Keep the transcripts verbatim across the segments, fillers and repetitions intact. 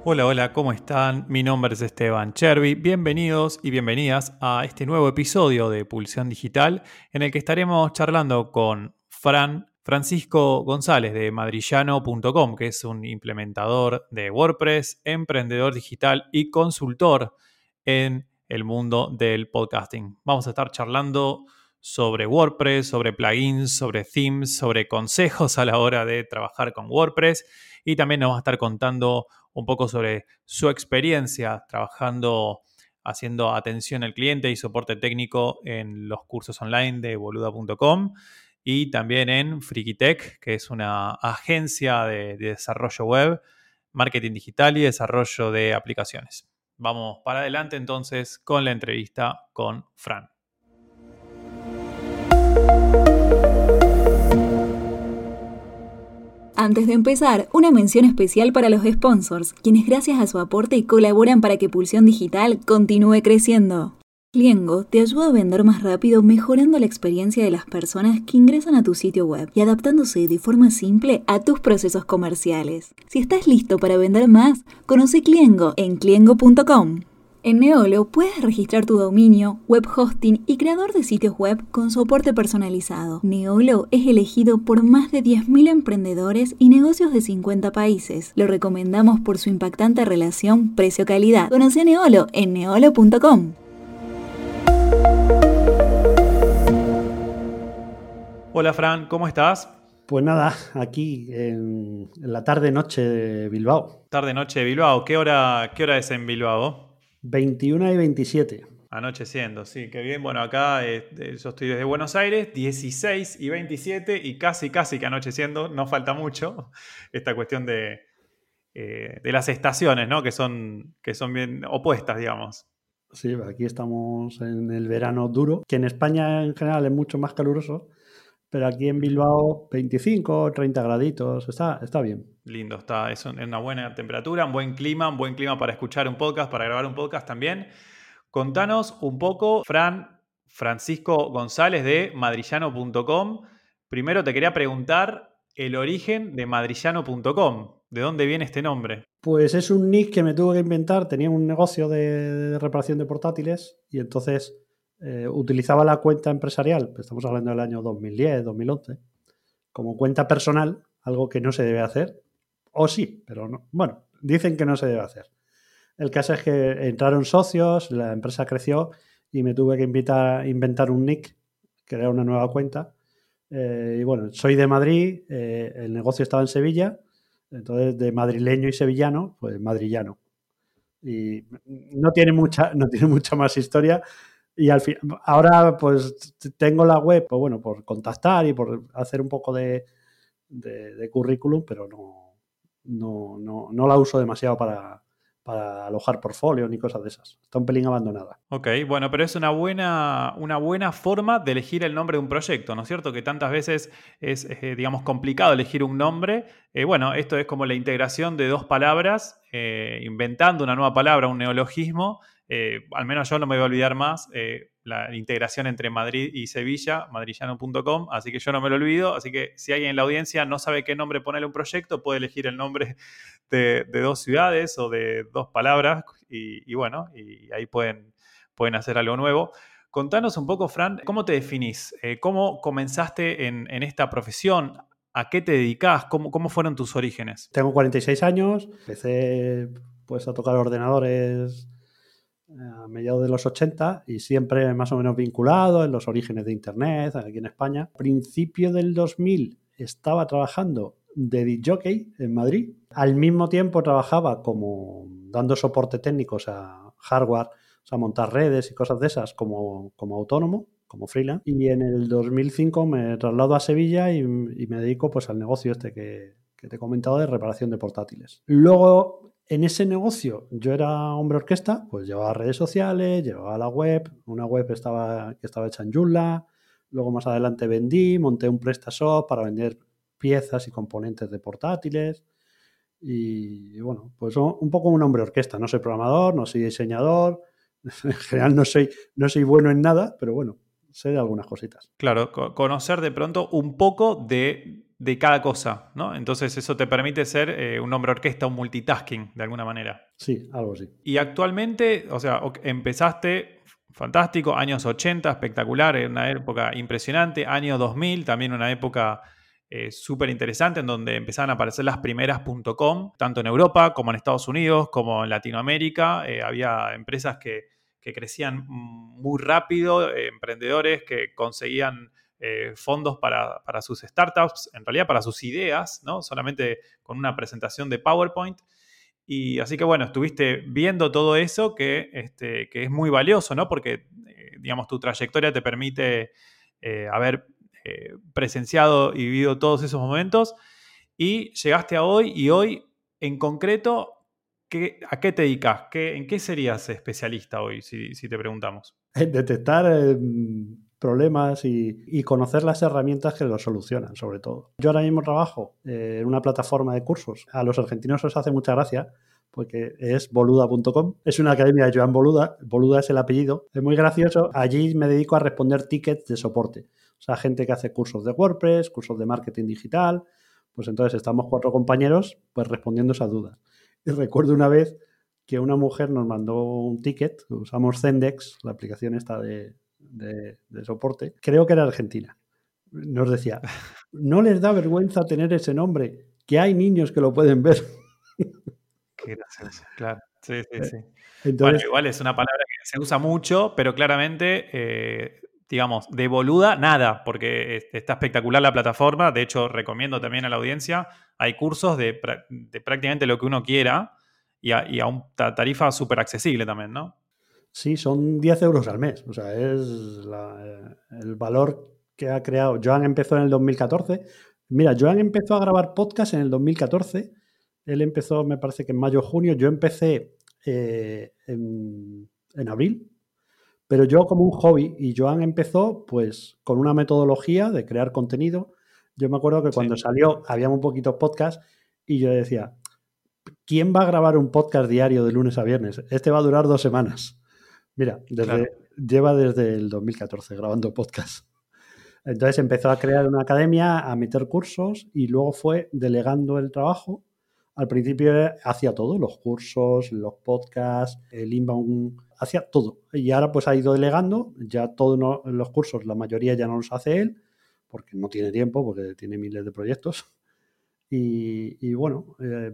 Hola, hola, ¿cómo están? Mi nombre es Esteban Chervi. Bienvenidos y bienvenidas a este nuevo episodio de Pulsión Digital, en el que estaremos charlando con Fran Francisco González de madrillano punto com, que es un implementador de WordPress, emprendedor digital y consultor en el mundo del podcasting. Vamos a estar charlando sobre WordPress, sobre plugins, sobre themes, sobre consejos a la hora de trabajar con WordPress, y también nos va a estar contando un poco sobre su experiencia trabajando, haciendo atención al cliente y soporte técnico en los cursos online de boluda punto com y también en Frikitech, que es una agencia de, de desarrollo web, marketing digital y desarrollo de aplicaciones. Vamos para adelante entonces con la entrevista con Fran. Antes de empezar, una mención especial para los sponsors, quienes gracias a su aporte colaboran para que Pulsión Digital continúe creciendo. Cliengo te ayuda a vender más rápido mejorando la experiencia de las personas que ingresan a tu sitio web y adaptándose de forma simple a tus procesos comerciales. Si estás listo para vender más, conoce Cliengo en cliengo punto com. En Neolo puedes registrar tu dominio, web hosting y creador de sitios web con soporte personalizado. Neolo es elegido por más de diez mil emprendedores y negocios de cincuenta países. Lo recomendamos por su impactante relación precio-calidad. Conoce a Neolo en neolo punto com. Hola Fran, ¿cómo estás? Pues nada, aquí en, en la tarde-noche de Bilbao. Tarde-noche de Bilbao. ¿Qué hora, qué hora es en Bilbao? veintiuna y veintisiete. Anocheciendo, sí, qué bien. Bueno, acá eh, yo estoy desde Buenos Aires, dieciséis y veintisiete y casi, casi que anocheciendo, no falta mucho. Esta cuestión de, eh, de las estaciones, ¿no? Que son, que son bien opuestas, digamos. Sí, aquí estamos en el verano duro, que en España en general es mucho más caluroso, pero aquí en Bilbao veinticinco, treinta graditos, está, está bien. Lindo, está, es una buena temperatura, un buen clima, un buen clima para escuchar un podcast, para grabar un podcast también. Contanos un poco, Fran, Francisco González de madrillano punto com. Primero te quería preguntar el origen de madrillano punto com. ¿De dónde viene este nombre? Pues es un nick que me tuve que inventar. Tenía un negocio de, de reparación de portátiles y entonces eh, utilizaba la cuenta empresarial, estamos hablando del año dos mil diez, dos mil once, como cuenta personal, algo que no se debe hacer. O sí, pero no. Bueno, dicen que no se debe hacer. El caso es que entraron socios, la empresa creció y me tuve que invitar, inventar un nick, crear una nueva cuenta. Eh, y bueno, soy de Madrid, eh, el negocio estaba en Sevilla, entonces de madrileño y sevillano, pues madrillano. Y no tiene mucha, no tiene mucha más historia. Y al fin, ahora pues tengo la web, pues bueno, por contactar y por hacer un poco de, de, de currículum, pero no, no, no, no la uso demasiado para, para alojar portfolio ni cosas de esas. Está un pelín abandonada. Ok, bueno, pero es una buena, una buena forma de elegir el nombre de un proyecto, ¿no es cierto? Que tantas veces es, eh, digamos, complicado elegir un nombre. Eh, bueno, esto es como la integración de dos palabras, eh, inventando una nueva palabra, un neologismo. Eh, al menos yo no me voy a olvidar más, eh, la integración entre Madrid y Sevilla, madrillano punto com, así que yo no me lo olvido. Así que si alguien en la audiencia no sabe qué nombre ponerle a un proyecto, puede elegir el nombre de, de dos ciudades o de dos palabras y, y bueno, y ahí pueden, pueden hacer algo nuevo. Contanos un poco, Fran, ¿cómo te definís? Eh, ¿Cómo comenzaste en, en esta profesión? ¿A qué te dedicás? ¿Cómo, cómo fueron tus orígenes? Tengo cuarenta y seis años, empecé pues a tocar ordenadores a mediados de los ochenta y siempre más o menos vinculado en los orígenes de Internet aquí en España. A principio del dos mil estaba trabajando de disc-jockey en Madrid. Al mismo tiempo trabajaba como dando soporte técnicos a hardware, o sea, montar redes y cosas de esas como, como autónomo, como freelance. Y en el dos mil cinco me traslado a Sevilla y, y me dedico pues al negocio este que, que te he comentado de reparación de portátiles. Luego, en ese negocio yo era hombre orquesta, pues llevaba redes sociales, llevaba la web, una web estaba, que estaba hecha en Joomla. Luego más adelante vendí, monté un PrestaShop para vender piezas y componentes de portátiles. Y bueno, pues un poco un hombre orquesta. No soy programador, no soy diseñador. En general no soy, no soy bueno en nada, pero bueno, sé de algunas cositas. Claro, co- conocer de pronto un poco de de cada cosa, ¿no? Entonces eso te permite ser eh, un hombre orquesta, un multitasking, de alguna manera. Sí, algo así. Y actualmente, o sea, empezaste, fantástico, años ochenta, espectacular, en una época impresionante, año dos mil, también una época eh, súper interesante en donde empezaban a aparecer las primeras .com, tanto en Europa como en Estados Unidos, como en Latinoamérica. Eh, había empresas que, que crecían muy rápido, eh, emprendedores que conseguían eh, fondos para, para sus startups, en realidad para sus ideas, ¿no? Solamente con una presentación de PowerPoint. Y así que bueno, estuviste viendo todo eso que, este, que es muy valioso, ¿no? Porque, eh, digamos, tu trayectoria te permite eh, haber eh, presenciado y vivido todos esos momentos. Y llegaste a hoy, y hoy, en concreto, ¿qué, ¿a qué te dedicas? ¿Qué, ¿En qué serías especialista hoy, si, si te preguntamos? Detectar eh, problemas y, y conocer las herramientas que los solucionan, sobre todo. Yo ahora mismo trabajo eh, en una plataforma de cursos. A los argentinos os hace mucha gracia porque es boluda punto com. Es una academia de Joan Boluda. Boluda es el apellido. Es muy gracioso. Allí me dedico a responder tickets de soporte. O sea, gente que hace cursos de WordPress, cursos de marketing digital. Pues entonces estamos cuatro compañeros pues respondiendo esas dudas. Y recuerdo una vez que una mujer nos mandó un ticket, usamos Zendex, la aplicación esta de, de, de soporte, creo que era argentina. Nos decía, no les da vergüenza tener ese nombre, que hay niños que lo pueden ver. Qué gracioso, claro. Sí, sí, sí. Entonces, bueno, igual es una palabra que se usa mucho, pero claramente, eh, digamos, de boluda, nada, porque está espectacular la plataforma. De hecho, recomiendo también a la audiencia, hay cursos de, de prácticamente lo que uno quiera, y a, y a una tarifa súper accesible también, ¿no? Sí, son diez euros al mes. O sea, es la, el valor que ha creado. Joan empezó en el dos mil catorce. Mira, Joan empezó a grabar podcast en el dos mil catorce. Él empezó, me parece que en mayo o junio. Yo empecé eh, en, en abril. Pero yo como un hobby. Y Joan empezó pues con una metodología de crear contenido. Yo me acuerdo que cuando sí. salió había un poquito podcast y yo decía, ¿quién va a grabar un podcast diario de lunes a viernes? Este va a durar dos semanas. Mira, desde, claro. lleva desde el dos mil catorce grabando podcast. Entonces empezó a crear una academia, a meter cursos y luego fue delegando el trabajo. Al principio hacía todo, los cursos, los podcasts, el inbound, hacía todo. Y ahora pues ha ido delegando, ya todos no, los cursos, la mayoría ya no los hace él, porque no tiene tiempo, porque tiene miles de proyectos. Y, y bueno, eh,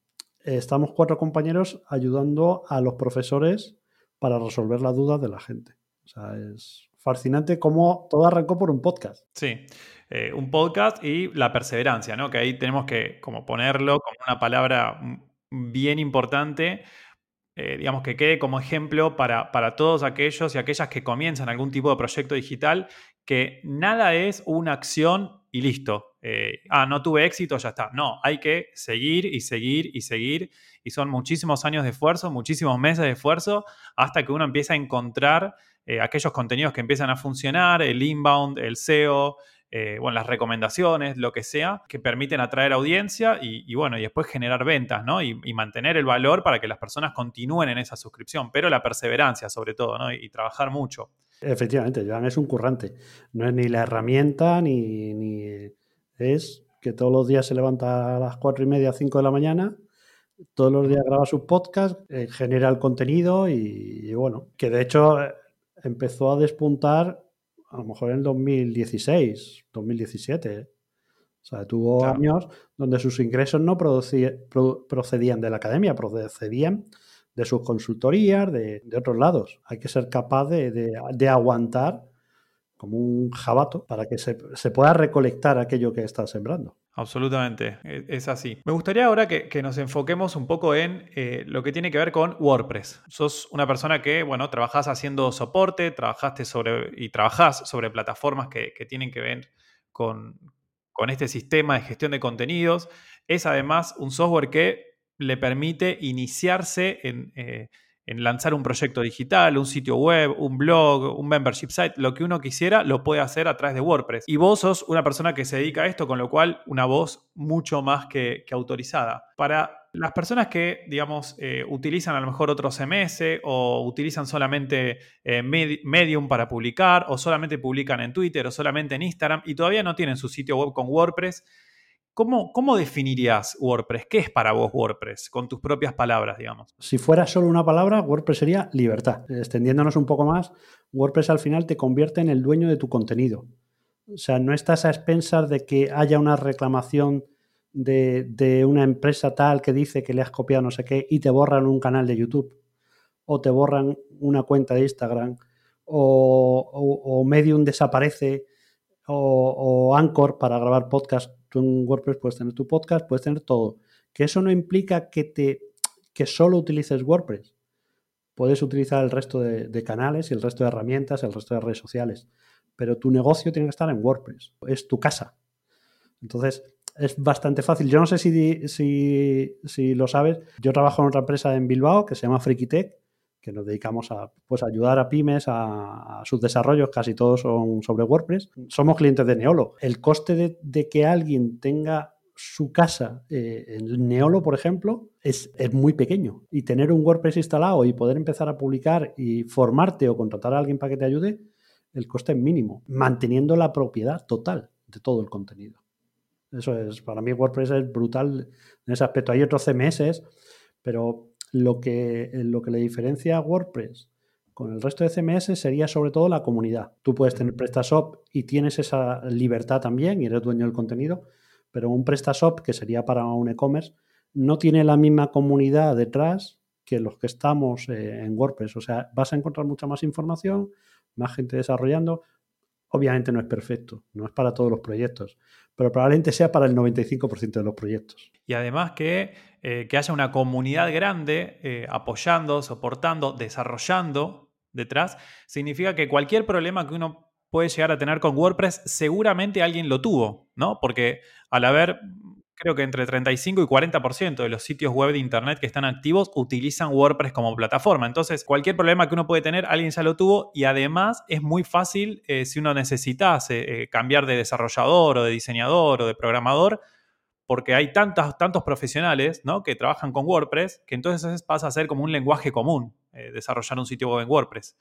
estamos cuatro compañeros ayudando a los profesores para resolver las dudas de la gente. O sea, es fascinante cómo todo arrancó por un podcast. Sí, eh, un podcast y la perseverancia, ¿no? Que ahí tenemos que como ponerlo como una palabra bien importante, eh, digamos que quede como ejemplo para, para todos aquellos y aquellas que comienzan algún tipo de proyecto digital, que nada es una acción y listo. Eh, ah, no tuve éxito, ya está. No, hay que seguir y seguir y seguir. Y son muchísimos años de esfuerzo, muchísimos meses de esfuerzo, hasta que uno empieza a encontrar eh, aquellos contenidos que empiezan a funcionar, el inbound, el S E O, eh, bueno, las recomendaciones, lo que sea, que permiten atraer audiencia y, y bueno, y después generar ventas, ¿no? Y, y mantener el valor para que las personas continúen en esa suscripción, pero la perseverancia sobre todo, ¿no? Y, y trabajar mucho. Efectivamente, Joan es un currante. No es ni la herramienta, ni, ni es que todos los días se levanta a las cuatro y media, cinco de la mañana, todos los días graba sus podcasts, eh, genera el contenido y, y bueno, que de hecho eh, empezó a despuntar a lo mejor en el dos mil dieciséis, dos mil diecisiete. ¿eh? O sea, tuvo claro. años donde sus ingresos no producía, pro, procedían de la academia, procedían de sus consultorías, de, de otros lados. Hay que ser capaz de, de, de aguantar como un jabato para que se, se pueda recolectar aquello que está sembrando. Absolutamente, es así. Me gustaría ahora que, que nos enfoquemos un poco en eh, lo que tiene que ver con WordPress. Sos una persona que, bueno, trabajás haciendo soporte, trabajaste sobre y trabajás sobre plataformas que, que tienen que ver con, con este sistema de gestión de contenidos. Es además un software que le permite iniciarse en, eh, en lanzar un proyecto digital, un sitio web, un blog, un membership site, lo que uno quisiera lo puede hacer a través de WordPress. Y vos sos una persona que se dedica a esto, con lo cual una voz mucho más que, que autorizada. Para las personas que, digamos, eh, utilizan a lo mejor otro C M S o utilizan solamente eh, Medium para publicar o solamente publican en Twitter o solamente en Instagram y todavía no tienen su sitio web con WordPress, ¿Cómo, ¿Cómo definirías WordPress? ¿Qué es para vos WordPress? Con tus propias palabras, digamos. Si fuera solo una palabra, WordPress sería libertad. Extendiéndonos un poco más, WordPress al final te convierte en el dueño de tu contenido. O sea, no estás a expensas de que haya una reclamación de, de una empresa tal que dice que le has copiado no sé qué y te borran un canal de YouTube o te borran una cuenta de Instagram o, o, o Medium desaparece o, o Anchor para grabar podcast. Tú en WordPress puedes tener tu podcast, puedes tener todo. Que eso no implica que, te, que solo utilices WordPress. Puedes utilizar el resto de, de canales y el resto de herramientas, el resto de redes sociales. Pero tu negocio tiene que estar en WordPress. Es tu casa. Entonces, es bastante fácil. Yo no sé si, si, si lo sabes. Yo trabajo en otra empresa en Bilbao que se llama Frikitech, que nos dedicamos a pues, ayudar a pymes a, a sus desarrollos, casi todos son sobre WordPress. Somos clientes de Neolo. El coste de, de que alguien tenga su casa eh, en Neolo, por ejemplo, es, es muy pequeño. Y tener un WordPress instalado y poder empezar a publicar y formarte o contratar a alguien para que te ayude, el coste es mínimo, manteniendo la propiedad total de todo el contenido. Eso es, para mí WordPress es brutal en ese aspecto. Hay otros C M S, pero lo que, lo que le diferencia a WordPress con el resto de C M S sería sobre todo la comunidad. Tú puedes tener PrestaShop y tienes esa libertad también y eres dueño del contenido, pero un PrestaShop, que sería para un e-commerce, no tiene la misma comunidad detrás que los que estamos eh, en WordPress. O sea, vas a encontrar mucha más información, más gente desarrollando. Obviamente no es perfecto, no es para todos los proyectos, pero probablemente sea para el noventa y cinco por ciento de los proyectos. Y además que, eh, que haya una comunidad grande eh, apoyando, soportando, desarrollando detrás, significa que cualquier problema que uno puede llegar a tener con WordPress, seguramente alguien lo tuvo, ¿no? Porque al haber, creo que entre treinta y cinco y cuarenta por ciento de los sitios web de internet que están activos utilizan WordPress como plataforma. Entonces, cualquier problema que uno puede tener, alguien ya lo tuvo y además es muy fácil eh, si uno necesitase eh, cambiar de desarrollador o de diseñador o de programador, porque hay tantos, tantos profesionales, ¿no?, que trabajan con WordPress, que entonces pasa a ser como un lenguaje común eh, desarrollar un sitio web en WordPress.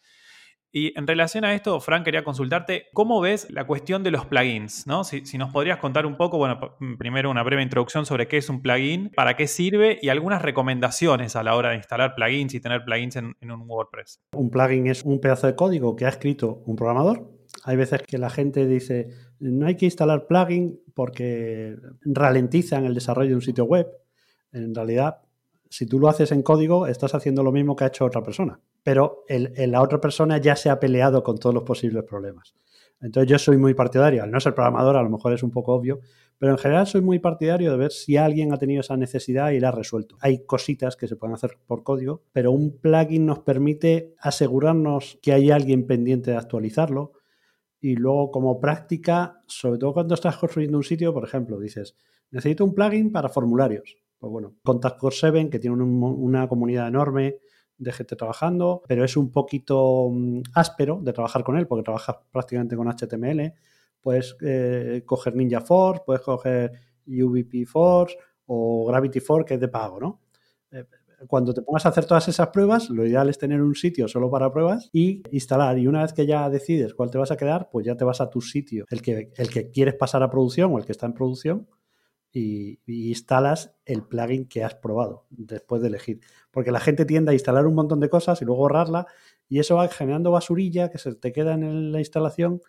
Y en relación a esto, Fran, quería consultarte, ¿cómo ves la cuestión de los plugins, ¿no? Si, si nos podrías contar un poco, bueno, primero una breve introducción sobre qué es un plugin, para qué sirve y algunas recomendaciones a la hora de instalar plugins y tener plugins en, en un WordPress. Un plugin es un pedazo de código que ha escrito un programador. Hay veces que la gente dice, no hay que instalar plugin porque ralentizan el desarrollo de un sitio web. En realidad, si tú lo haces en código, estás haciendo lo mismo que ha hecho otra persona. Pero el, el, la otra persona ya se ha peleado con todos los posibles problemas. Entonces yo soy muy partidario, al no ser programador a lo mejor es un poco obvio, pero en general soy muy partidario de ver si alguien ha tenido esa necesidad y la ha resuelto. Hay cositas que se pueden hacer por código, pero un plugin nos permite asegurarnos que hay alguien pendiente de actualizarlo y luego como práctica, sobre todo cuando estás construyendo un sitio, por ejemplo, dices, necesito un plugin para formularios. Pues bueno, Contact Form siete, que tiene un, una comunidad enorme de gente trabajando, pero es un poquito um, áspero de trabajar con él porque trabajas prácticamente con H T M L. Puedes eh, coger Ninja Force, puedes coger U V P Force o Gravity Force, que es de pago, ¿no? Eh, cuando te pongas a hacer todas esas pruebas, lo ideal es tener un sitio solo para pruebas y instalar. Y una vez que ya decides cuál te vas a quedar, pues ya te vas a tu sitio, el que, el que quieres pasar a producción o el que está en producción, Y, y instalas el plugin que has probado después de elegir. Porque la gente tiende a instalar un montón de cosas y luego borrarla y eso va generando basurilla que se te queda en la instalación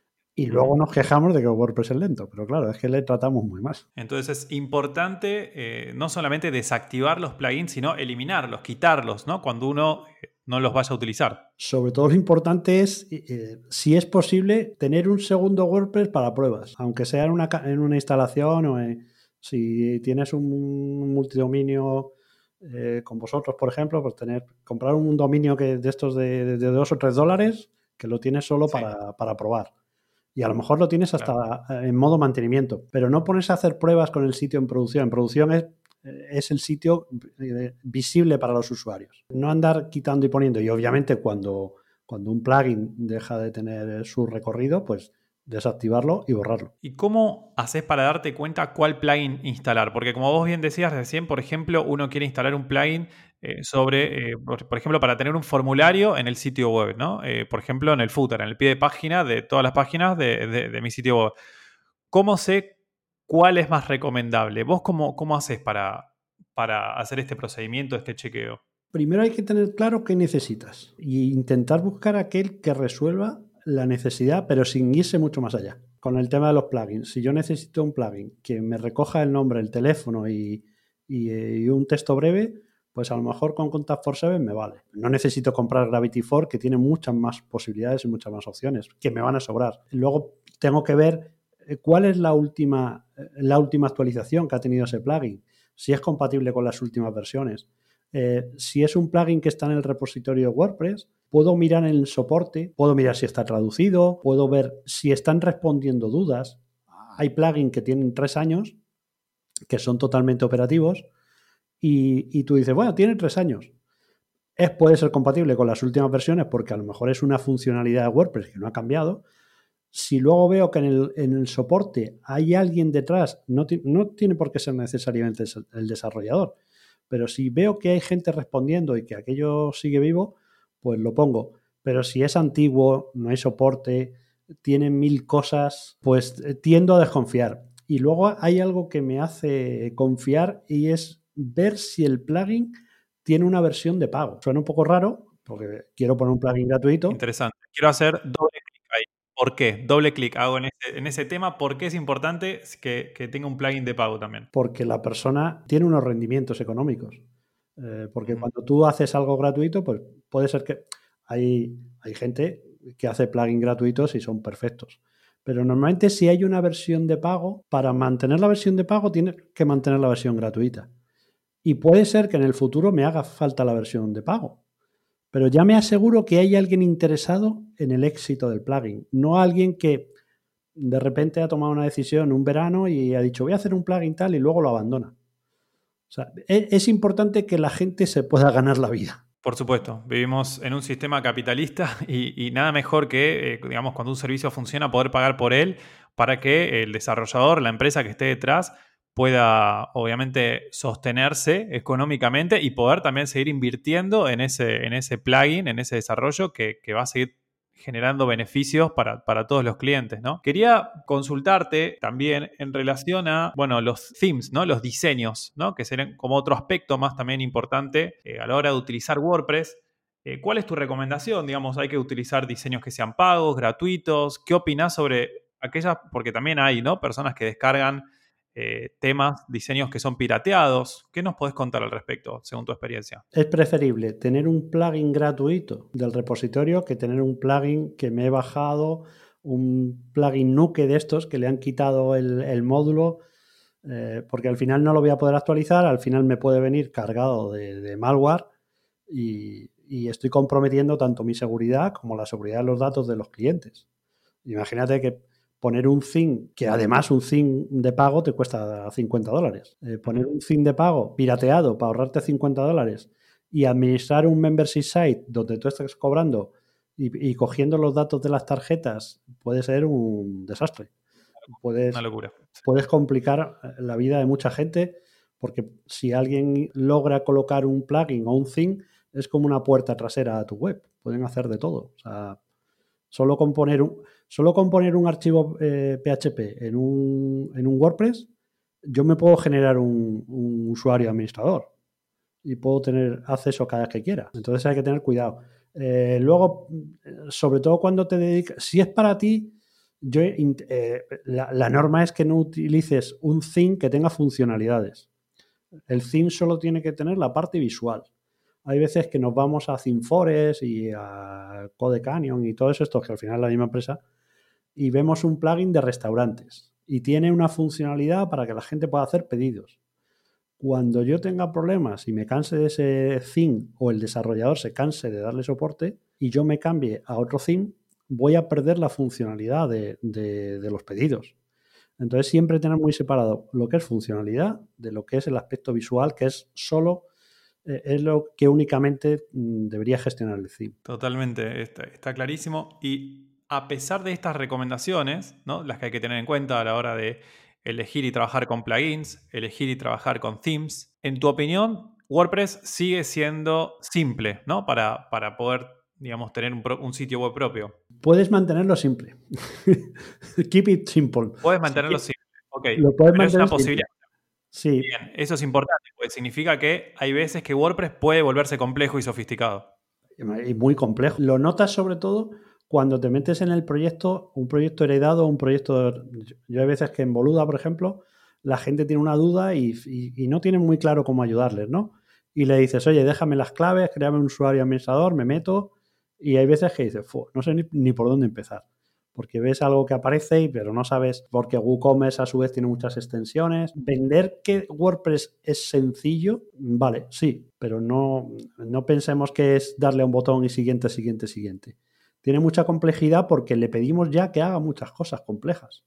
y luego nos quejamos de que WordPress es lento. Pero claro, es que le tratamos muy mal. Entonces es importante eh, no solamente desactivar los plugins, sino eliminarlos, quitarlos, ¿no?, cuando uno no los vaya a utilizar. Sobre todo lo importante es, eh, si es posible, tener un segundo WordPress para pruebas, aunque sea en una, en una instalación o en, si tienes un multidominio eh, con vosotros, por ejemplo, pues tener, comprar un dominio que de estos de, de dos o tres dólares que lo tienes solo sí. para, para probar. Y a lo mejor lo tienes hasta claro. en modo mantenimiento, pero no ponerse a hacer pruebas con el sitio en producción. En producción es es el sitio visible para los usuarios. No andar quitando y poniendo. Y obviamente cuando, cuando un plugin deja de tener su recorrido, pues desactivarlo y borrarlo. ¿Y cómo haces para darte cuenta cuál plugin instalar? Porque como vos bien decías recién, por ejemplo, uno quiere instalar un plugin eh, sobre, eh, por, por ejemplo, para tener un formulario en el sitio web, ¿no? Eh, por ejemplo, en el footer, en el pie de página de todas las páginas de, de, de mi sitio web. ¿Cómo sé ¿cuál es más recomendable? ¿Vos cómo, cómo haces para, para hacer este procedimiento, este chequeo? Primero hay que tener claro qué necesitas e intentar buscar aquel que resuelva la necesidad, pero sin irse mucho más allá. Con el tema de los plugins, si yo necesito un plugin que me recoja el nombre, el teléfono y, y, y un texto breve, pues a lo mejor con Contact cuatro siete me vale. No necesito comprar Gravity cuatro, que tiene muchas más posibilidades y muchas más opciones, que me van a sobrar. Luego tengo que ver cuál es la última, la última actualización que ha tenido ese plugin, si es compatible con las últimas versiones. Eh, si es un plugin que está en el repositorio de WordPress, puedo mirar en el soporte, puedo mirar si está traducido, puedo ver si están respondiendo dudas. Hay plugins que tienen tres años, que son totalmente operativos, y, y tú dices, bueno, tiene tres años. Es, puede ser compatible con las últimas versiones porque a lo mejor es una funcionalidad de WordPress que no ha cambiado. Si luego veo que en el, en el soporte hay alguien detrás, no, no tiene por qué ser necesariamente el desarrollador, pero si veo que hay gente respondiendo y que aquello sigue vivo, pues lo pongo. Pero si es antiguo, no hay soporte, tiene mil cosas, pues tiendo a desconfiar. Y luego hay algo que me hace confiar y es ver si el plugin tiene una versión de pago. Suena un poco raro porque quiero poner un plugin gratuito. Interesante. Quiero hacer doble clic ahí. ¿Por qué? Doble clic hago en ese, en ese tema. ¿Por qué es importante que, que tenga un plugin de pago también? Porque la persona tiene unos rendimientos económicos. Eh, porque uh-huh. cuando tú haces algo gratuito, pues puede ser que hay, hay gente que hace plugins gratuitos y son perfectos. Pero normalmente si hay una versión de pago, para mantener la versión de pago tienes que mantener la versión gratuita. Y puede ser que en el futuro me haga falta la versión de pago. Pero ya me aseguro que hay alguien interesado en el éxito del plugin. No alguien que de repente ha tomado una decisión un verano y ha dicho voy a hacer un plugin tal y luego lo abandona. O sea, es, es importante que la gente se pueda ganar la vida. Por supuesto, vivimos en un sistema capitalista y, y nada mejor que, eh, digamos, cuando un servicio funciona, poder pagar por él para que el desarrollador, la empresa que esté detrás, pueda, obviamente, sostenerse económicamente y poder también seguir invirtiendo en ese, en ese plugin, en ese desarrollo que, que va a seguir generando beneficios para, para todos los clientes, ¿no? Quería consultarte también en relación a, bueno, los themes, ¿no? Los diseños, ¿no? Que serían como otro aspecto más también importante eh, a la hora de utilizar WordPress. Eh, ¿Cuál es tu recomendación? Digamos, ¿hay que utilizar diseños que sean pagos, gratuitos? ¿Qué opinás sobre aquellas? Porque también hay, ¿no? Personas que descargan Eh, temas, diseños que son pirateados. ¿Qué nos podés contar al respecto, según tu experiencia? Es preferible tener un plugin gratuito del repositorio que tener un plugin que me he bajado, un plugin nuke de estos que le han quitado el, el módulo, eh, porque al final no lo voy a poder actualizar, al final me puede venir cargado de, de malware y, y estoy comprometiendo tanto mi seguridad como la seguridad de los datos de los clientes. Imagínate que poner un theme, que además un theme de pago te cuesta cincuenta dólares. Eh, poner un theme de pago pirateado para ahorrarte cincuenta dólares y administrar un membership site donde tú estás cobrando y, y cogiendo los datos de las tarjetas puede ser un desastre. Puedes, Una locura. Puedes complicar la vida de mucha gente porque si alguien logra colocar un plugin o un theme es como una puerta trasera a tu web. Pueden hacer de todo. O sea, solo con poner un... Solo con poner un archivo eh, P H P en un, en un WordPress, yo me puedo generar un, un usuario administrador y puedo tener acceso cada vez que quiera. Entonces hay que tener cuidado. Eh, luego, sobre todo cuando te dedicas... Si es para ti, yo, eh, la, la norma es que no utilices un theme que tenga funcionalidades. El theme solo tiene que tener la parte visual. Hay veces que nos vamos a ThemeForest y a CodeCanyon y todos estos que al final es la misma empresa y vemos un plugin de restaurantes y tiene una funcionalidad para que la gente pueda hacer pedidos. Cuando yo tenga problemas y me canse de ese theme o el desarrollador se canse de darle soporte y yo me cambie a otro theme, voy a perder la funcionalidad de, de, de los pedidos. Entonces siempre tener muy separado lo que es funcionalidad de lo que es el aspecto visual, que es solo eh, es lo que únicamente mm, debería gestionar el theme. Totalmente, está, está clarísimo. Y a pesar de estas recomendaciones, ¿no? Las que hay que tener en cuenta a la hora de elegir y trabajar con plugins, elegir y trabajar con themes, en tu opinión, WordPress sigue siendo simple, ¿no? Para, para poder, digamos, tener un, pro, un sitio web propio. Puedes mantenerlo simple. Keep it simple. Puedes mantenerlo si simple. Ok, Ok, lo puedes pero es una mantener posibilidad. Sí. Bien, eso es importante, porque significa que hay veces que WordPress puede volverse complejo y sofisticado. Y muy complejo. Lo notas sobre todo cuando te metes en el proyecto, un proyecto heredado, un proyecto... Yo hay veces que en Boluda, por ejemplo, la gente tiene una duda y, y, y no tienen muy claro cómo ayudarles, ¿no? Y le dices, oye, déjame las claves, créame un usuario administrador, me meto, y hay veces que dices, no sé ni, ni por dónde empezar. Porque ves algo que aparece, pero no sabes, porque WooCommerce a su vez tiene muchas extensiones. Vender que WordPress es sencillo, vale, sí, pero no, no pensemos que es darle a un botón y siguiente, siguiente, siguiente. Tiene mucha complejidad porque le pedimos ya que haga muchas cosas complejas.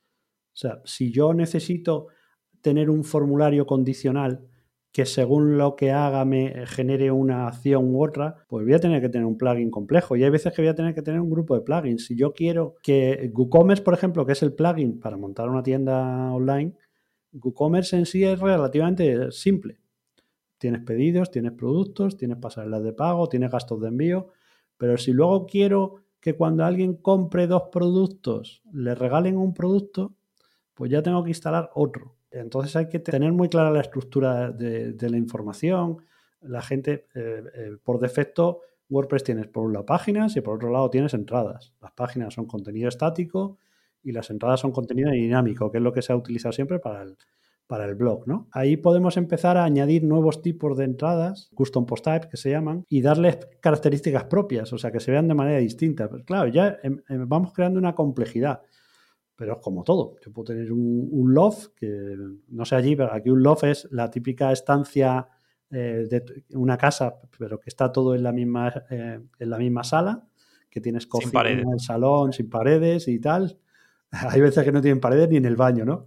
O sea, si yo necesito tener un formulario condicional que según lo que haga me genere una acción u otra, pues voy a tener que tener un plugin complejo. Y hay veces que voy a tener que tener un grupo de plugins. Si yo quiero que WooCommerce, por ejemplo, que es el plugin para montar una tienda online, WooCommerce en sí es relativamente simple. Tienes pedidos, tienes productos, tienes pasarelas de pago, tienes gastos de envío, pero si luego quiero que cuando alguien compre dos productos le regalen un producto, pues ya tengo que instalar otro. Entonces hay que tener muy clara la estructura de, de la información. La gente, eh, eh, por defecto, WordPress tienes por un lado páginas y por otro lado tienes entradas. Las páginas son contenido estático y las entradas son contenido dinámico, que es lo que se ha utilizado siempre para el, para el blog, ¿no? Ahí podemos empezar a añadir nuevos tipos de entradas, custom post type que se llaman, y darles características propias, o sea, que se vean de manera distinta. Pero claro, ya eh, eh, vamos creando una complejidad. Pero es como todo. Yo puedo tener un, un loft, que no sé allí, pero aquí un loft es la típica estancia eh, de una casa, pero que está todo en la misma, eh, en la misma sala, que tienes cocina, el salón, sin paredes y tal. Hay veces que no tienen paredes ni en el baño, ¿no?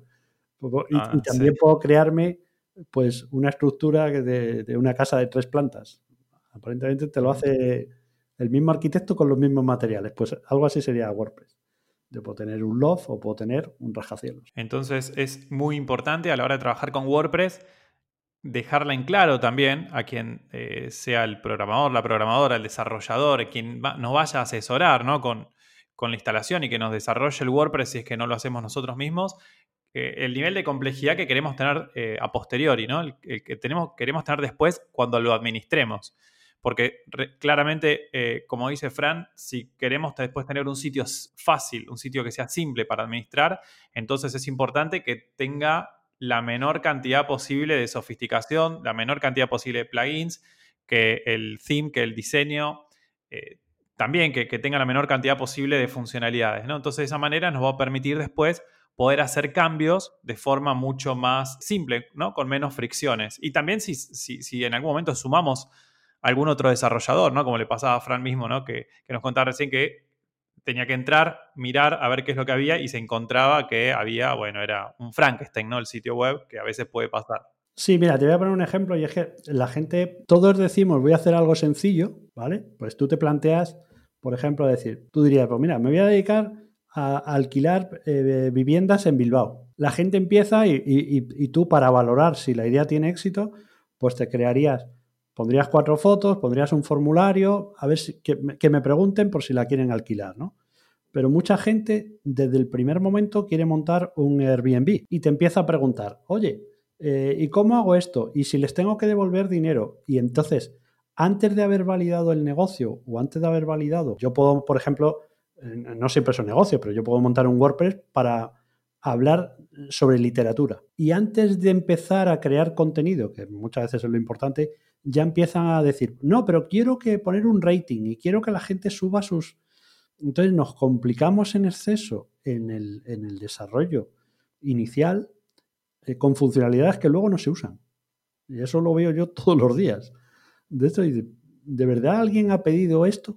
Y, Ah, y también sí. puedo crearme pues una estructura de, de una casa de tres plantas. Aparentemente te lo hace el mismo arquitecto con los mismos materiales. Pues algo así sería WordPress. Yo puedo tener un loft o puedo tener un rascacielos. Entonces es muy importante a la hora de trabajar con WordPress dejarla en claro también a quien eh, sea el programador, la programadora, el desarrollador, quien va, nos vaya a asesorar, ¿no? con, con la instalación y que nos desarrolle el WordPress si es que no lo hacemos nosotros mismos, eh, el nivel de complejidad que queremos tener eh, a posteriori, ¿no? el, el que tenemos, queremos tener después cuando lo administremos. Porque re, claramente, eh, como dice Fran, si queremos después tener un sitio fácil, un sitio que sea simple para administrar, entonces es importante que tenga la menor cantidad posible de sofisticación, la menor cantidad posible de plugins, que el theme, que el diseño, eh, también que, que tenga la menor cantidad posible de funcionalidades, ¿no? Entonces de esa manera nos va a permitir después poder hacer cambios de forma mucho más simple, ¿no? Con menos fricciones. Y también si, si, si en algún momento sumamos algún otro desarrollador, ¿no? Como le pasaba a Fran mismo, ¿no? Que, que nos contaba recién que tenía que entrar, mirar, a ver qué es lo que había y se encontraba que había, bueno, era un Frankenstein, ¿no? El sitio web, que a veces puede pasar. Sí, mira, te voy a poner un ejemplo y es que la gente, todos decimos voy a hacer algo sencillo, ¿vale? Pues tú te planteas, por ejemplo, decir, tú dirías, pues mira, me voy a dedicar a, a alquilar eh, viviendas en Bilbao. La gente empieza y, y, y tú para valorar si la idea tiene éxito, pues te crearías, pondrías cuatro fotos, pondrías un formulario, a ver si, que, que me pregunten por si la quieren alquilar, ¿no? Pero mucha gente desde el primer momento quiere montar un Airbnb y te empieza a preguntar, oye, eh, ¿y cómo hago esto? ¿Y si les tengo que devolver dinero? Y entonces, antes de haber validado el negocio o antes de haber validado, yo puedo, por ejemplo, eh, no siempre son negocios, pero yo puedo montar un WordPress para hablar sobre literatura. Y antes de empezar a crear contenido, que muchas veces es lo importante, ya empiezan a decir, no, pero quiero que poner un rating y quiero que la gente suba sus... Entonces nos complicamos en exceso en el, en el desarrollo inicial eh, con funcionalidades que luego no se usan. Y eso lo veo yo todos los días. De hecho, ¿de verdad alguien ha pedido esto?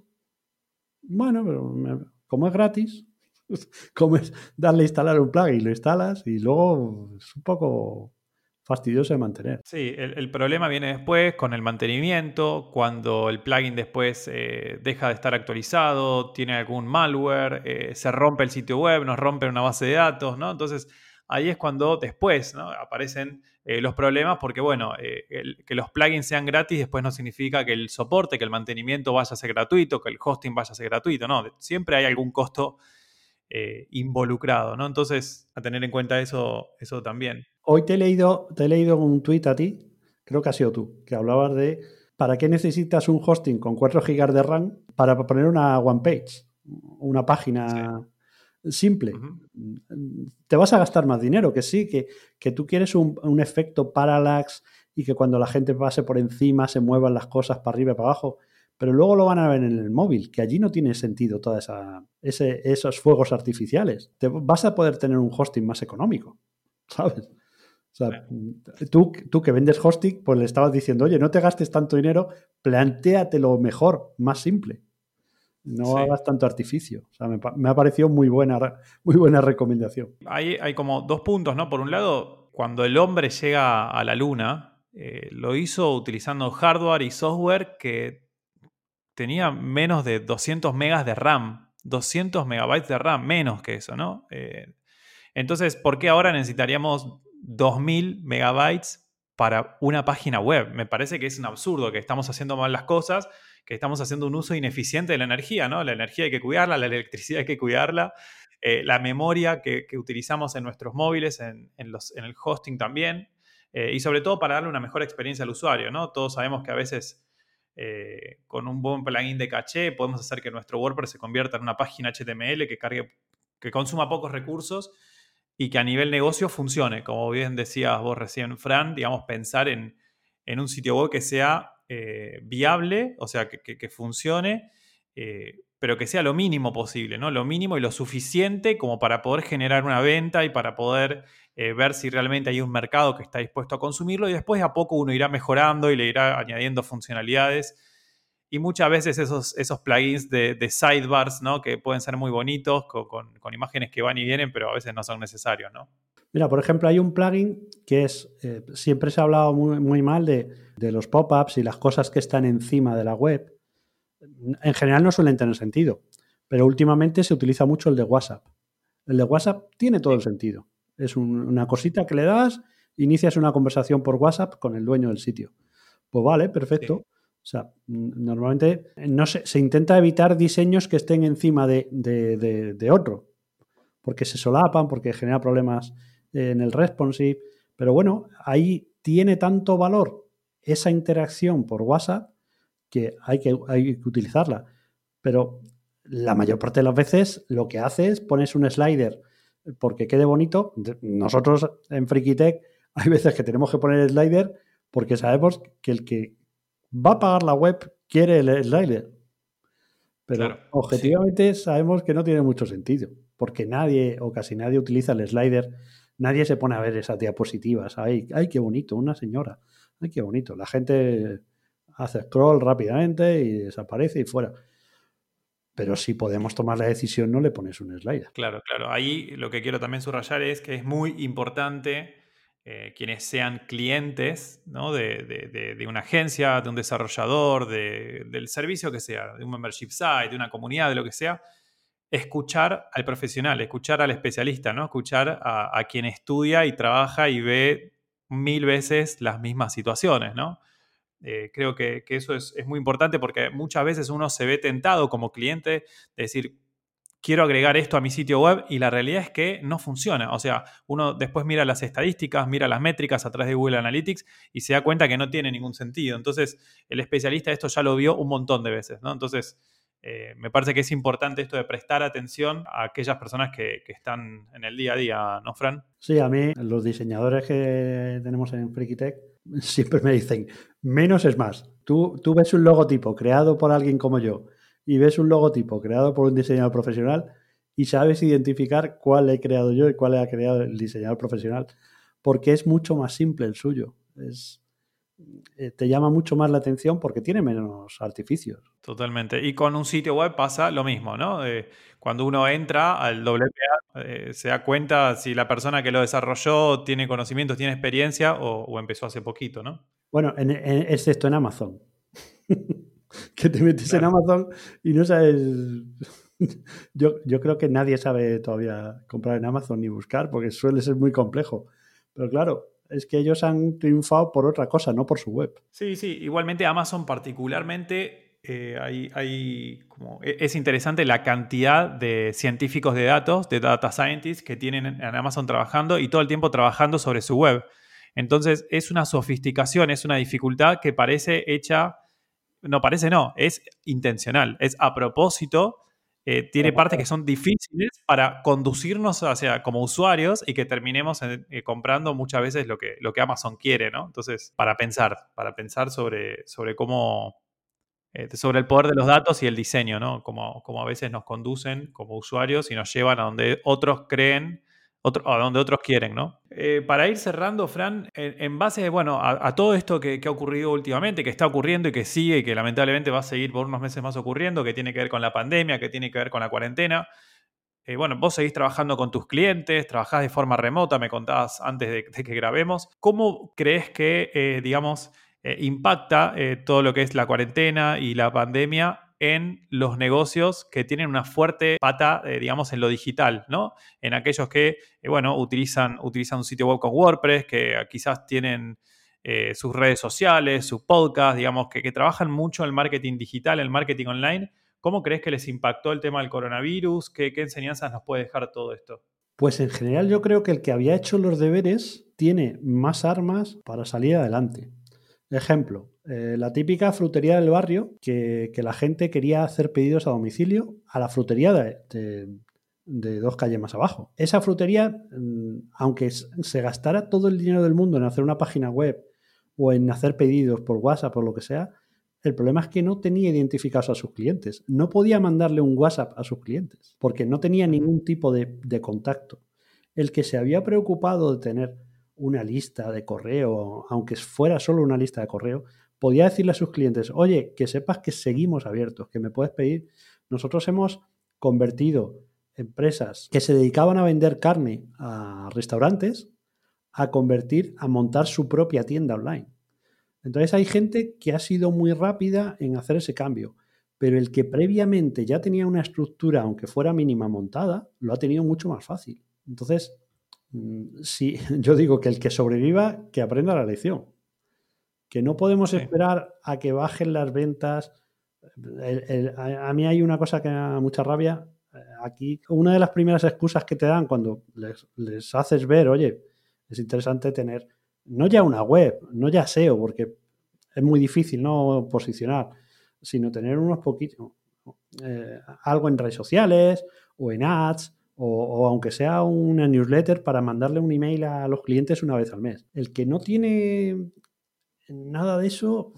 Bueno, pero como es gratis, como es darle a instalar un plugin, lo instalas y luego es un poco fastidioso de mantener. Sí, el, el problema viene después con el mantenimiento, cuando el plugin después eh, deja de estar actualizado, tiene algún malware, eh, se rompe el sitio web, nos rompe una base de datos, ¿no? Entonces ahí es cuando después, ¿no? aparecen eh, los problemas porque, bueno, eh, el, que los plugins sean gratis después no significa que el soporte, que el mantenimiento vaya a ser gratuito, que el hosting vaya a ser gratuito, ¿no? Siempre hay algún costo eh, involucrado, ¿no? Entonces, a tener en cuenta eso, eso también. Hoy te he leído, te he leído un tuit a ti, creo que ha sido tú, que hablabas de ¿para qué necesitas un hosting con cuatro gigas de RAM para poner una one page, una página sí. simple? Uh-huh. Te vas a gastar más dinero, que sí, que, que tú quieres un, un efecto parallax y que cuando la gente pase por encima se muevan las cosas para arriba y para abajo, pero luego lo van a ver en el móvil, que allí no tiene sentido toda esa, ese, esos fuegos artificiales. Te vas a poder tener un hosting más económico, ¿sabes? O sea, tú, tú que vendes hosting, pues le estabas diciendo, oye, no te gastes tanto dinero, plantéatelo mejor, más simple. No sí. hagas tanto artificio. O sea, me, me ha parecido muy buena, muy buena recomendación. Hay, hay como dos puntos, ¿no? Por un lado, cuando el hombre llega a la luna, eh, lo hizo utilizando hardware y software que tenía menos de doscientos megas de RAM. doscientos megabytes de RAM, menos que eso, ¿no? Eh, entonces, ¿por qué ahora necesitaríamos dos mil megabytes para una página web? Me parece que es un absurdo, que estamos haciendo mal las cosas, que estamos haciendo un uso ineficiente de la energía, ¿no? La energía hay que cuidarla, la electricidad hay que cuidarla, eh, la memoria que, que utilizamos en nuestros móviles, en, en, los, en el hosting también, eh, y sobre todo para darle una mejor experiencia al usuario, ¿no? Todos sabemos que a veces eh, con un buen plugin de caché podemos hacer que nuestro WordPress se convierta en una página H T M L que cargue, que consuma pocos recursos y que a nivel negocio funcione. Como bien decías vos recién, Fran, digamos, pensar en, en un sitio web que sea eh, viable, o sea, que, que, que funcione, eh, pero que sea lo mínimo posible, ¿no? Lo mínimo y lo suficiente como para poder generar una venta y para poder eh, ver si realmente hay un mercado que está dispuesto a consumirlo, y después a poco uno irá mejorando y le irá añadiendo funcionalidades. Y muchas veces esos, esos plugins de, de sidebars, ¿no? Que pueden ser muy bonitos, con, con, con imágenes que van y vienen, pero a veces no son necesarios, ¿no? Mira, por ejemplo, hay un plugin que es, eh, siempre se ha hablado muy, muy mal de, de los pop-ups y las cosas que están encima de la web. En general no suelen tener sentido, pero últimamente se utiliza mucho el de WhatsApp. El de WhatsApp tiene todo el sentido. Es un, una cosita que le das, inicias una conversación por WhatsApp con el dueño del sitio. Pues vale, perfecto. Sí. O sea, normalmente no se, se intenta evitar diseños que estén encima de, de, de, de otro, porque se solapan, porque genera problemas en el responsive. Pero bueno, ahí tiene tanto valor esa interacción por WhatsApp que hay que, hay que utilizarla. Pero la mayor parte de las veces lo que hace es pones un slider porque quede bonito. Nosotros en FreakyTech hay veces que tenemos que poner el slider porque sabemos que el que va a pagar la web quiere el slider. Pero claro, objetivamente sí. Sabemos que no tiene mucho sentido, porque nadie o casi nadie utiliza el slider. Nadie se pone a ver esas diapositivas. Ay, ay, qué bonito, una señora. Ay, qué bonito. La gente hace scroll rápidamente y desaparece y fuera. Pero si podemos tomar la decisión, no le pones un slider. Claro, claro. Ahí lo que quiero también subrayar es que es muy importante eh, quienes sean clientes, ¿no? de, de, de, de una agencia, de un desarrollador, de, del servicio que sea, de un membership site, de una comunidad, de lo que sea, escuchar al profesional, escuchar al especialista, ¿no? Escuchar a, a quien estudia y trabaja y ve mil veces las mismas situaciones, ¿no? Eh, creo que, que eso es, es muy importante porque muchas veces uno se ve tentado como cliente de decir, quiero agregar esto a mi sitio web, y la realidad es que no funciona. O sea, uno después mira las estadísticas, mira las métricas a través de Google Analytics y se da cuenta que no tiene ningún sentido. Entonces, el especialista esto ya lo vio un montón de veces, ¿no? Entonces, eh, me parece que es importante esto de prestar atención a aquellas personas que, que están en el día a día, ¿no, Fran? Sí, a mí los diseñadores que tenemos en FreakyTech siempre me dicen, menos es más. Tú, tú ves un logotipo creado por alguien como yo y ves un logotipo creado por un diseñador profesional y sabes identificar cuál he creado yo y cuál ha creado el diseñador profesional, porque es mucho más simple el suyo. Es, eh, te llama mucho más la atención porque tiene menos artificios. Totalmente. Y con un sitio web pasa lo mismo, ¿no? Eh, cuando uno entra al W P A, eh, se da cuenta si la persona que lo desarrolló tiene conocimientos, tiene experiencia o, o empezó hace poquito, ¿no? Bueno, en, en, excepto en Amazon. Que te metes claro. en Amazon y no sabes... yo, yo creo que nadie sabe todavía comprar en Amazon ni buscar porque suele ser muy complejo. Pero claro, es que ellos han triunfado por otra cosa, no por su web. Sí, sí. Igualmente Amazon particularmente eh, hay, hay como, e- es interesante la cantidad de científicos de datos, de data scientists, que tienen en Amazon trabajando y todo el tiempo trabajando sobre su web. Entonces, es una sofisticación, es una dificultad que parece hecha, no parece no, es intencional, es a propósito. Eh, tiene partes que son difíciles para conducirnos hacia como usuarios y que terminemos en- eh, comprando muchas veces lo que, lo que Amazon quiere, ¿no? Entonces, para pensar, para pensar sobre, sobre cómo, eh, sobre el poder de los datos y el diseño, ¿no? Como, como a veces nos conducen como usuarios y nos llevan a donde otros creen, otro, a donde otros quieren, ¿no? Eh, para ir cerrando, Fran, en, en base, bueno, a, a todo esto que, que ha ocurrido últimamente, que está ocurriendo y que sigue y que lamentablemente va a seguir por unos meses más ocurriendo, que tiene que ver con la pandemia, que tiene que ver con la cuarentena. Eh, bueno, vos seguís trabajando con tus clientes, trabajás de forma remota, me contabas antes de, de que grabemos. ¿Cómo crees que, eh, digamos, eh, impacta eh, todo lo que es la cuarentena y la pandemia en los negocios que tienen una fuerte pata, eh, digamos, en lo digital, ¿no? En aquellos que, eh, bueno, utilizan, utilizan un sitio web con WordPress, que quizás tienen eh, sus redes sociales, su podcast, digamos, que, que trabajan mucho en el marketing digital, el marketing online. ¿Cómo crees que les impactó el tema del coronavirus? ¿Qué, qué enseñanzas nos puede dejar todo esto? Pues en general yo creo que el que había hecho los deberes tiene más armas para salir adelante. Ejemplo, eh, la típica frutería del barrio que, que la gente quería hacer pedidos a domicilio a la frutería de, de, de dos calles más abajo. Esa frutería, mm, aunque se gastara todo el dinero del mundo en hacer una página web o en hacer pedidos por WhatsApp o lo que sea, el problema es que no tenía identificados a sus clientes. No podía mandarle un WhatsApp a sus clientes porque no tenía ningún tipo de, de contacto. El que se había preocupado de tener una lista de correo, aunque fuera solo una lista de correo, podía decirle a sus clientes, oye, que sepas que seguimos abiertos, que me puedes pedir. Nosotros hemos convertido empresas que se dedicaban a vender carne a restaurantes a convertir, a montar su propia tienda online. Entonces hay gente que ha sido muy rápida en hacer ese cambio, pero el que previamente ya tenía una estructura, aunque fuera mínima montada, lo ha tenido mucho más fácil. Entonces, sí, yo digo que el que sobreviva, que aprenda la lección. Que no podemos sí. esperar a que bajen las ventas. El, el, a, a mí hay una cosa que me da mucha rabia. Aquí, una de las primeras excusas que te dan cuando les, les haces ver, oye, es interesante tener, no ya una web, no ya S E O, porque es muy difícil no posicionar, sino tener unos poquitos, eh, algo en redes sociales o en ads, o, o aunque sea una newsletter para mandarle un email a los clientes una vez al mes. El que no tiene nada de eso,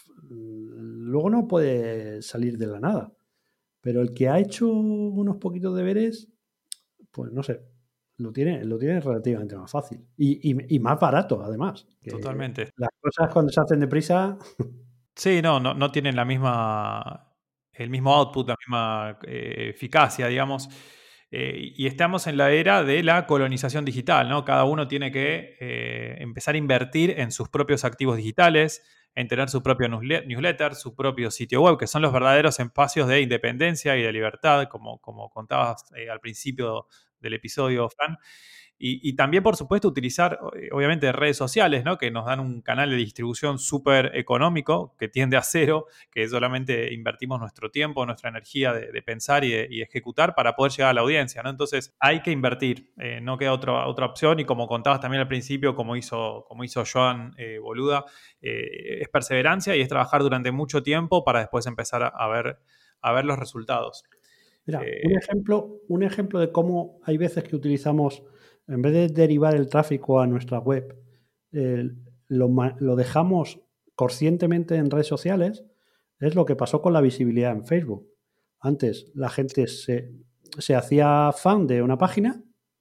luego no puede salir de la nada. Pero el que ha hecho unos poquitos deberes, pues no sé, lo tiene, lo tiene relativamente más fácil. Y, y, y más barato, además. Totalmente. Las cosas cuando se hacen deprisa... Sí, no, no, no tienen la misma, el mismo output, la misma eh, eficacia, digamos. Eh, y estamos en la era de la colonización digital, ¿no? Cada uno tiene que eh, empezar a invertir en sus propios activos digitales, en tener su propio newsletter, su propio sitio web, que son los verdaderos espacios de independencia y de libertad, como, como contabas eh, al principio del episodio, Fran. Y, y también, por supuesto, utilizar, obviamente, redes sociales, ¿no? Que nos dan un canal de distribución súper económico, que tiende a cero, que solamente invertimos nuestro tiempo, nuestra energía de, de pensar y de y ejecutar para poder llegar a la audiencia, ¿no? Entonces, hay que invertir, eh, no queda otra, otra opción. Y como contabas también al principio, como hizo, como hizo Joan eh, Boluda, eh, es perseverancia y es trabajar durante mucho tiempo para después empezar a, a, ver, a ver los resultados. Mira, eh, un, ejemplo, un ejemplo de cómo hay veces que utilizamos, en vez de derivar el tráfico a nuestra web, eh, lo, lo dejamos conscientemente en redes sociales, es lo que pasó con la visibilidad en Facebook. Antes la gente se, se hacía fan de una página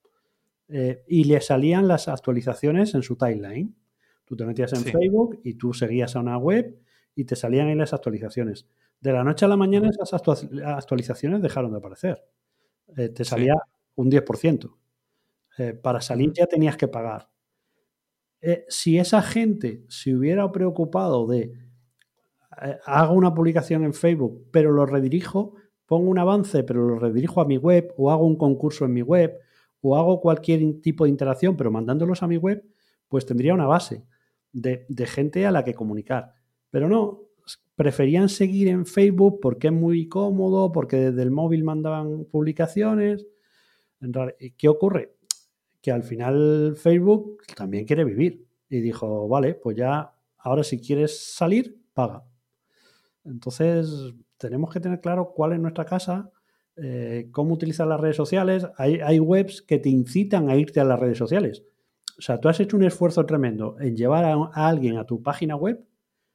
eh, y le salían las actualizaciones en su timeline. Tú te metías en sí. Facebook y tú seguías a una web y te salían ahí las actualizaciones. De la noche a la mañana esas actualizaciones dejaron de aparecer. Eh, te salía sí. un diez por ciento. Eh, para salir uh-huh. ya tenías que pagar. Eh, si esa gente se hubiera preocupado de eh, hago una publicación en Facebook, pero lo redirijo, pongo un avance, pero lo redirijo a mi web, o hago un concurso en mi web, o hago cualquier tipo de interacción, pero mandándolos a mi web, pues tendría una base de, de gente a la que comunicar. Pero no, preferían seguir en Facebook porque es muy cómodo, porque desde el móvil mandaban publicaciones. ¿Qué ocurre? Que al final Facebook también quiere vivir y dijo, vale, pues ya, ahora si quieres salir, paga. Entonces, tenemos que tener claro cuál es nuestra casa, eh, cómo utilizar las redes sociales. Hay, hay webs que te incitan a irte a las redes sociales. O sea, tú has hecho un esfuerzo tremendo en llevar a, a alguien a tu página web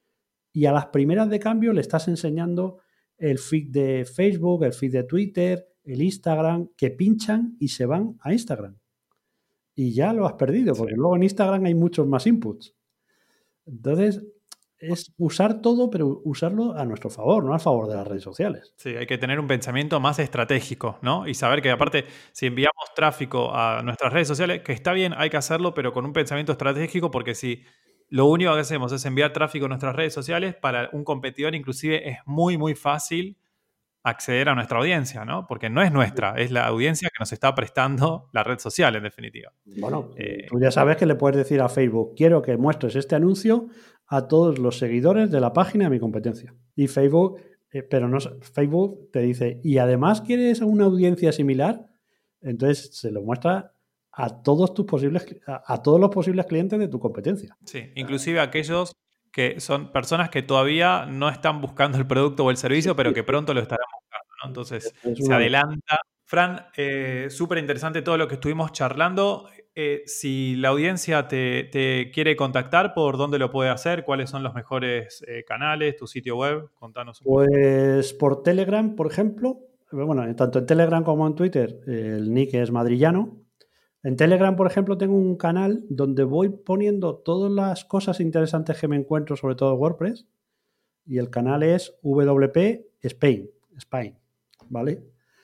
y a las primeras de cambio le estás enseñando el feed de Facebook, el feed de Twitter, el Instagram, que pinchan y se van a Instagram. Y ya lo has perdido, porque sí. Luego en Instagram hay muchos más inputs. Entonces, es usar todo, pero usarlo a nuestro favor, no a favor de las redes sociales. Sí, hay que tener un pensamiento más estratégico, ¿no? Y saber que aparte, si enviamos tráfico a nuestras redes sociales, que está bien, hay que hacerlo, pero con un pensamiento estratégico, porque si lo único que hacemos es enviar tráfico a nuestras redes sociales, para un competidor inclusive es muy, muy fácil acceder a nuestra audiencia, ¿no? Porque no es nuestra, es la audiencia que nos está prestando la red social, en definitiva. Bueno, eh, tú ya sabes que le puedes decir a Facebook, quiero que muestres este anuncio a todos los seguidores de la página de mi competencia. Y Facebook, eh, pero no, Facebook te dice, y además quieres una audiencia similar, entonces se lo muestra a todos tus posibles, a, a todos los posibles clientes de tu competencia. Sí, inclusive aquellos que son personas que todavía no están buscando el producto o el servicio, sí, pero que pronto lo estarán buscando, ¿no? Entonces se adelanta. Fran, eh, súper interesante todo lo que estuvimos charlando. Eh, si la audiencia te, te quiere contactar, ¿por dónde lo puede hacer? ¿Cuáles son los mejores eh, canales? ¿Tu sitio web? Contanos un poco. Pues por Telegram, por ejemplo. Bueno, tanto en Telegram como en Twitter, el nick es madrillano. En Telegram, por ejemplo, tengo un canal donde voy poniendo todas las cosas interesantes que me encuentro, sobre todo WordPress, y el canal es W P Spain, Spain, ¿vale?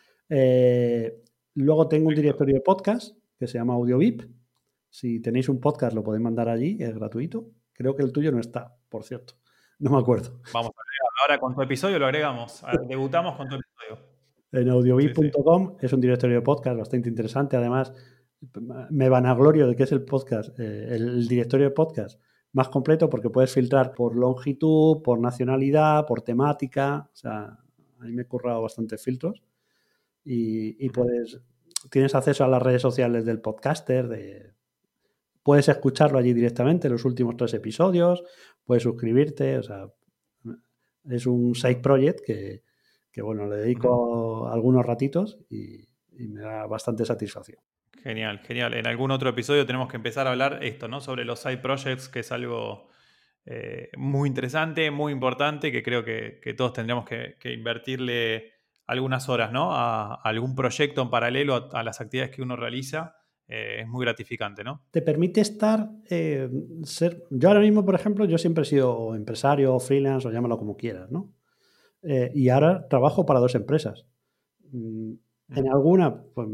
Eh, luego tengo un directorio de podcast que se llama AudioVip. Si tenéis un podcast lo podéis mandar allí, es gratuito. Creo que el tuyo no está, por cierto. No me acuerdo. Vamos a agregar. Ahora con tu episodio lo agregamos. Debutamos con tu episodio. En audiovip punto com sí, sí. Es un directorio de podcast bastante interesante. Además, me vanaglorio de que es el podcast, eh, el directorio de podcast más completo porque puedes filtrar por longitud, por nacionalidad, por temática. O sea, a mí me he currado bastantes filtros y, y puedes, tienes acceso a las redes sociales del podcaster, de, puedes escucharlo allí directamente, los últimos tres episodios, puedes suscribirte. O sea, es un side project que, que bueno, le dedico uh-huh. algunos ratitos y, y me da bastante satisfacción. Genial, genial. En algún otro episodio tenemos que empezar a hablar esto, ¿no? Sobre los side projects, que es algo eh, muy interesante, muy importante, que creo que, que todos tendríamos que, que invertirle algunas horas, ¿no? A, a algún proyecto en paralelo a, a las actividades que uno realiza. Eh, es muy gratificante, ¿no? Te permite estar, eh, ser... Yo ahora mismo, por ejemplo, yo siempre he sido empresario, freelance, o llámalo como quieras, ¿no? Eh, y ahora trabajo para dos empresas. Mm, en alguna, pues,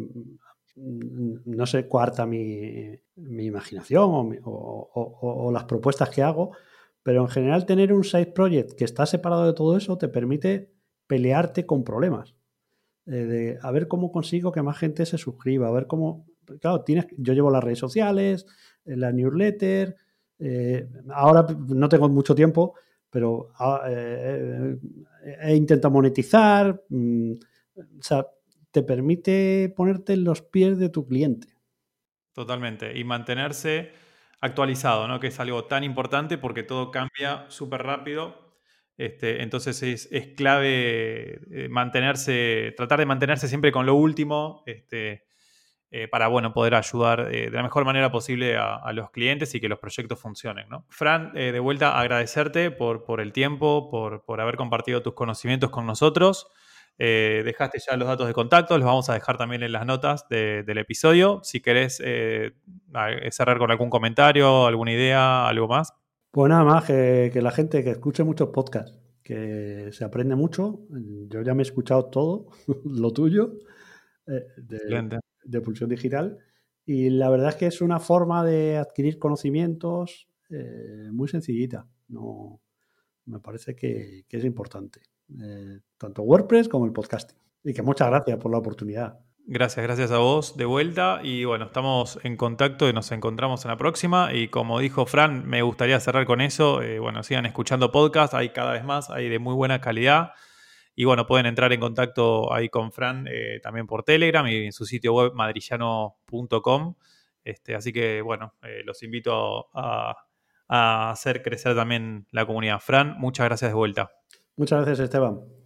no sé, coarta mi, mi imaginación o, mi, o, o, o las propuestas que hago, pero en general tener un side project que está separado de todo eso te permite pelearte con problemas. Eh, de, a ver cómo consigo que más gente se suscriba, a ver cómo... Claro, tienes, yo llevo las redes sociales, la newsletter, eh, ahora no tengo mucho tiempo, pero eh, he intentado monetizar, mmm, o sea, te permite ponerte en los pies de tu cliente. Totalmente, y mantenerse actualizado, ¿no? Que es algo tan importante porque todo cambia súper rápido. Este, entonces es, es clave mantenerse, tratar de mantenerse siempre con lo último, este, eh, para bueno, poder ayudar eh, de la mejor manera posible a, a los clientes y que los proyectos funcionen, ¿no? Fran, eh, de vuelta agradecerte por, por el tiempo, por, por haber compartido tus conocimientos con nosotros. Eh, dejaste ya los datos de contacto, los vamos a dejar también en las notas de, del episodio. Si querés eh, cerrar con algún comentario, alguna idea, algo más. Pues nada más, que, que la gente que escuche muchos podcasts, que se aprende mucho. Yo ya me he escuchado todo, lo tuyo, eh, de, de Pulsión Digital. Y la verdad es que es una forma de adquirir conocimientos eh, muy sencillita. No, me parece que, que es importante. Eh, tanto WordPress como el podcasting. Y que muchas gracias por la oportunidad. Gracias, gracias a vos de vuelta. Y bueno, estamos en contacto y nos encontramos en la próxima. Y como dijo Fran, me gustaría cerrar con eso. Eh, bueno, sigan escuchando podcast, hay cada vez más, hay de muy buena calidad. Y bueno, pueden entrar en contacto ahí con Fran eh, también por Telegram y en su sitio web madrillano punto com. Este, así que bueno, eh, los invito a, a hacer crecer también la comunidad. Fran, muchas gracias de vuelta. Muchas gracias, Esteban.